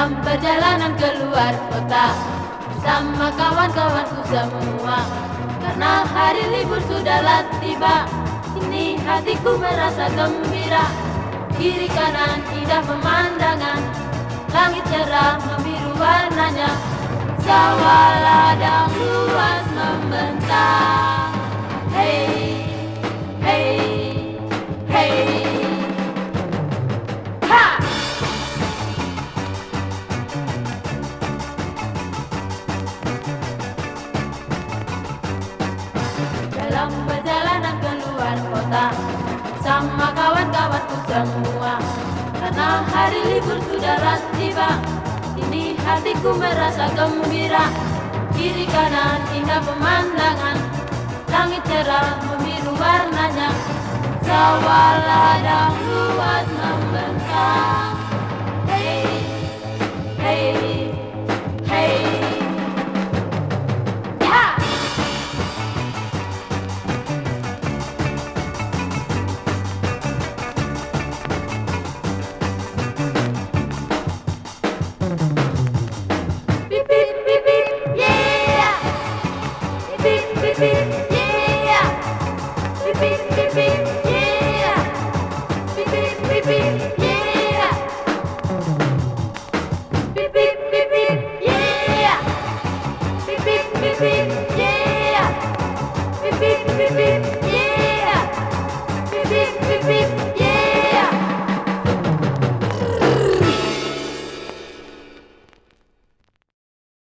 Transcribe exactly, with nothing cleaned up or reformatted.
dalam perjalanan keluar kota bersama kawan-kawanku semua. Karena hari libur sudahlah tiba, kini hatiku merasa gembira. Kiri kanan indah pemandangan, langit cerah membiru warnanya, sawah ladang luas membentang. Hey, hey, hey. Dalam perjalanan keluar kota bersama kawan-kawanku semua. Karena hari libur sudahlah tiba, kini hatiku merasa gembira. Kiri kanan indah pemandangan, langit cerah membiru warnanya, sawah ladang luas membentang. Hey, hey.